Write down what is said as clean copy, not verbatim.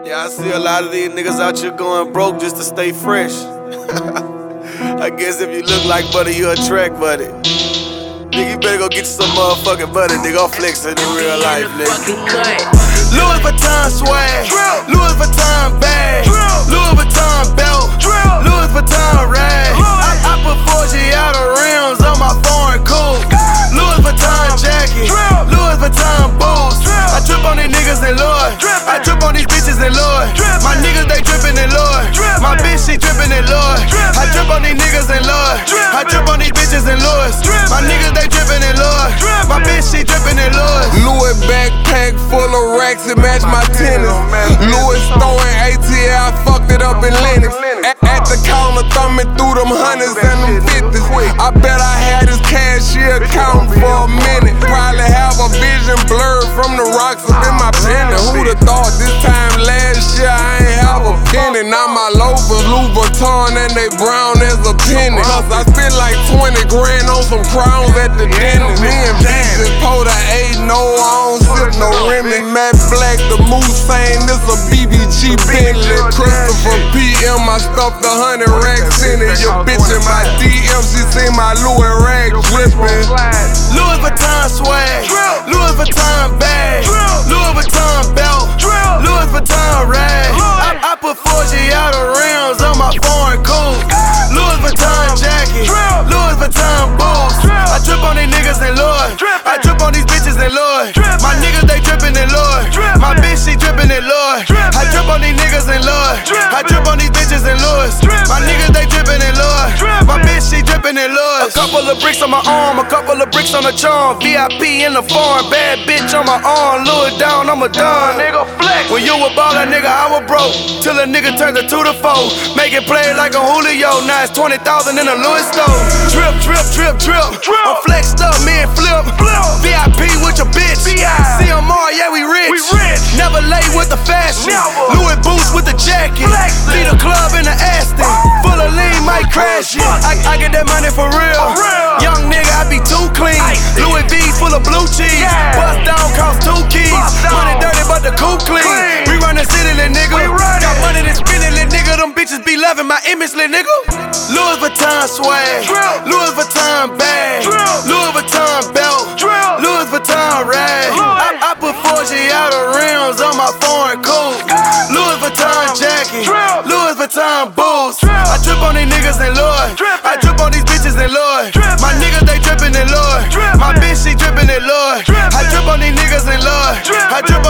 Yeah, I see a lot of these niggas out here going broke just to stay fresh. I guess if you look like buddy, you a track buddy. Nigga, you better go get you some motherfucking buddy, nigga. I'm flexing in real life, nigga. Louis Vuitton swag, Louis Vuitton bag, Louis Vuitton belt, Louis Vuitton rag. I put 4 Giada rims on my foreign coupe. Louis Vuitton jacket, Louis Vuitton boots. I trip on these niggas and Lord, I trip on these bitches and Lord. My niggas they drippin' and Lord, my bitch she drippin' and Lord. I trip on these niggas and Lord, I trip on these bitches and Lord. My niggas they drippin' and Lord, my bitch she drippin' and Lord. Louis backpack full of racks, it match my tennis. Louis throwing ATL, I fucked it up in Lennox. At the counter thumbing through them hundreds and them 50s. I bet I had his cashier counting for a minute. Probably have a vision blurred from the rocks up in my pendant. Who'da thought this time last year I ain't have a penny. Now my loafers Louis Vuitton and they brown as a penny. Cause I spent like 20 grand on some crowns at the dentist. Me and bitches pulled a 8, no, I don't sip no Remy. Matt Black, the Moose saying this a BBG Bentley. Christopher PM, I stuffed 100 racks in it. Your bitch in my DM, she seen my Louis rag drippin'. Louis Vuitton swag, Louis Vuitton bag, Louis Vuitton belt, Louis Vuitton rag. I put 4 Giada rims on my foreign coupe. Louis Vuitton jacket, Louis Vuitton boots. I trip on these niggas and Lord, I trip on these bitches and Lord. My niggas they drippin' and Lord, my bitch she drippin' and Lord. I trip on these niggas and Lord, I trip on these bitches and Lord. My niggas they drippin' and Lord, my bitch she drippin' and Lord. A couple of bricks on my arm, a couple of bricks on the charm. VIP in the farm, bad bitch on my arm. Louis down, I'm a done. Nigga flex. When you a baller, nigga, I was broke. Till a nigga turned to 2 to 4. Making plays like a Julio. Now it's 20,000 in a Louis store. Drip, drip, drip, drip. I'm flexed up, me and Flip. VIP with your bitch. CMR, yeah, we rich. Never late with the fashion. Louis boots with the jacket. Lead a club in the Aston. Full of lean, might crash it. I get that money for real. Young nigga, I be too clean. Louis V's full of blue cheese. Bust down cost 2 keys. Money dirty, but the coupe clean. We run the city, little nigga. Got money to spend it, little nigga. Them bitches be loving my image, little nigga. Louis Vuitton swag, Louis Vuitton bag, Louis Vuitton belt, Louis Vuitton rag. I put 4 Giada rims on my foreign coupe. Louis Vuitton jacket, Louis Vuitton boots. I trip on these niggas and Lord, I trip on these bitches and Lord. My niggas they drippin' and Lord, my bitch she drippin' and Lord. I trip on these niggas and Lord, I trip